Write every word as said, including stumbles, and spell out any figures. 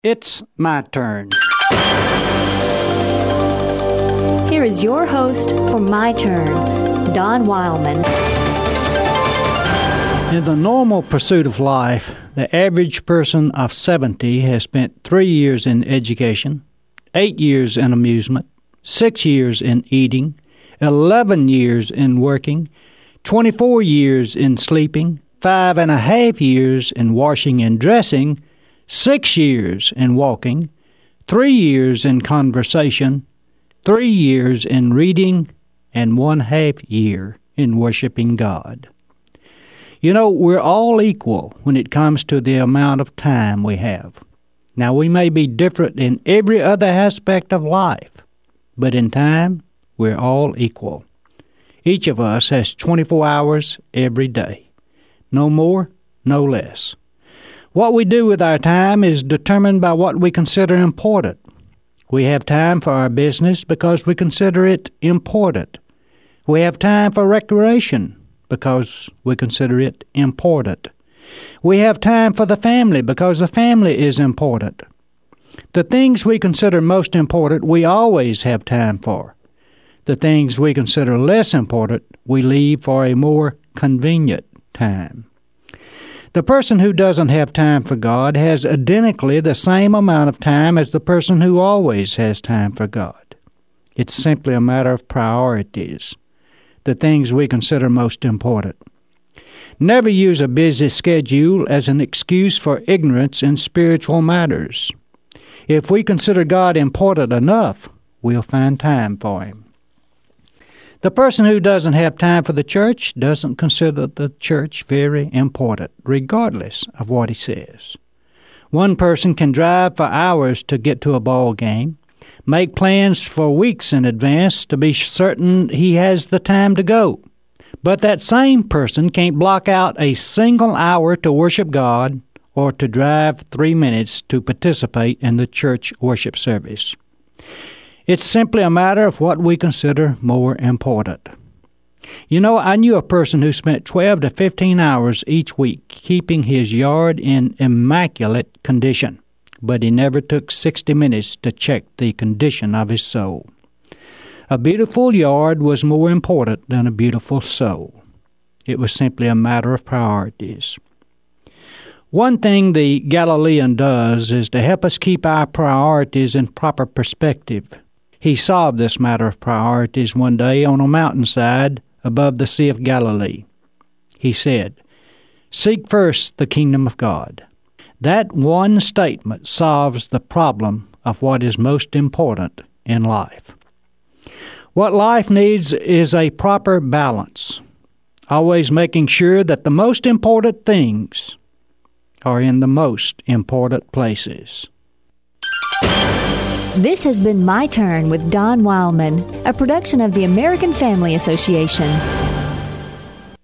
It's my turn. Here is your host for My Turn, Don Wildman. In the normal pursuit of life, the average person of seventy has spent three years in education, eight years in amusement, six years in eating, eleven years in working, twenty-four years in sleeping, five and a half years in washing and dressing, six years in walking, three years in conversation, three years in reading, and one half year in worshiping God. You know, we're all equal when it comes to the amount of time we have. Now, we may be different in every other aspect of life, but in time, we're all equal. Each of us has twenty-four hours every day. No more, no less. What we do with our time is determined by what we consider important. We have time for our business because we consider it important. We have time for recreation because we consider it important. We have time for the family because the family is important. The things we consider most important, we always have time for. The things we consider less important, we leave for a more convenient time. The person who doesn't have time for God has identically the same amount of time as the person who always has time for God. It's simply a matter of priorities, the things we consider most important. Never use a busy schedule as an excuse for ignorance in spiritual matters. If we consider God important enough, we'll find time for Him. The person who doesn't have time for the church doesn't consider the church very important, regardless of what he says. One person can drive for hours to get to a ball game, make plans for weeks in advance to be certain he has the time to go. But that same person can't block out a single hour to worship God or to drive three minutes to participate in the church worship service. It's simply a matter of what we consider more important. You know, I knew a person who spent twelve to fifteen hours each week keeping his yard in immaculate condition, but he never took sixty minutes to check the condition of his soul. A beautiful yard was more important than a beautiful soul. It was simply a matter of priorities. One thing the Galilean does is to help us keep our priorities in proper perspective. He solved this matter of priorities one day on a mountainside above the Sea of Galilee. He said, "Seek first the kingdom of God." That one statement solves the problem of what is most important in life. What life needs is a proper balance, always making sure that the most important things are in the most important places. This has been My Turn with Don Wildman, a production of the American Family Association.